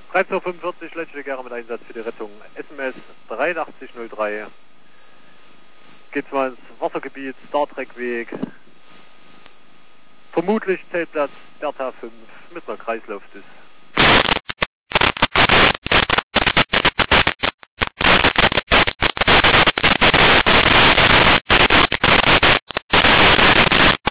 13:45 letzte Gare mit Einsatz für die Rettung. SMS 8303. Geht's mal ins Wassergebiet, Star Trek Weg. Vermutlich Zeltplatz Bertha 5 mit einer Kreislaufdüse.